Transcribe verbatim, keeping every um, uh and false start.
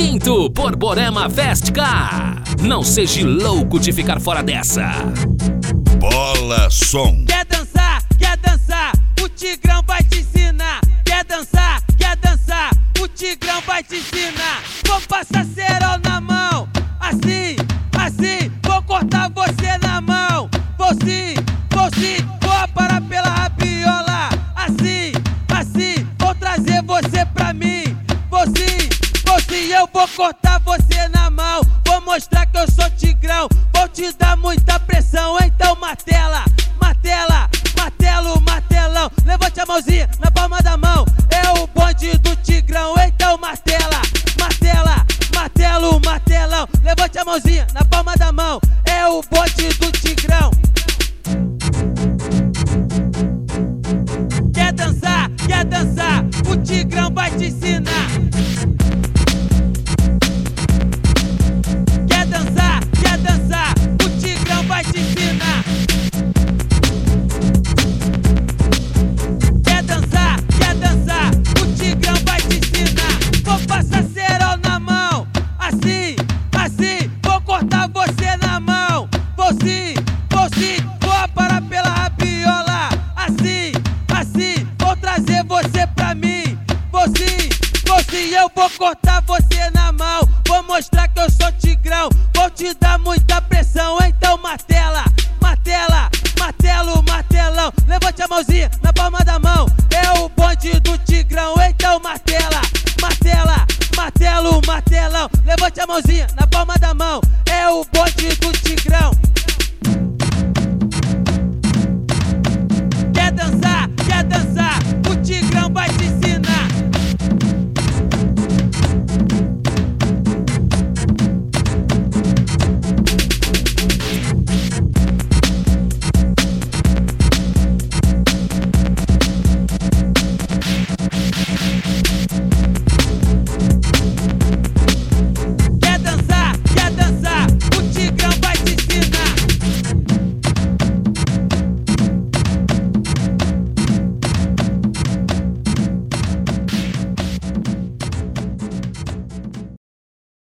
Quinto Borborema Fest Car. Não seja louco de ficar fora dessa. Bola Som. Quer dançar, quer dançar, o Tigrão vai te ensinar. Quer dançar, quer dançar, o Tigrão vai te ensinar. Vou passar cerol na mão, assim, assim, vou cortar você na mão. Vou sim, vou sim, vou parar pela rabiola. Assim, assim, vou trazer você pra mim. Vou sim, vou sim, eu vou cortar você na mão. Vou mostrar que eu sou Tigrão, vou te dar muita pressão. Então martela, martela, martelo, martelão. Levante a mãozinha na palma da mão, é o bonde do Tigrão. Então martela, martela, martelo, martelão. Levante a mãozinha na palma da mão, é o bonde do Tigrão. Quer dançar, quer dançar, o Tigrão vai te ensinar. Quer dançar, quer dançar, o Tigrão vai te ensinar. Quer dançar, quer dançar, o Tigrão vai te ensinar. Vou passar cerol na mão, assim, assim, vou cortar você na mão. Vou sim, vou sim, vou parar pela rabiola. Assim, assim, vou trazer você pra mim. Vou sim, vou sim, eu vou cortar você na mão. Vou mostrar que eu sou Tigrão, vou te dar muita pressão. Então martela, martela, martelo, martelão. Levante a mãozinha na palma da mão, é o bonde do Tigrão. Então martela,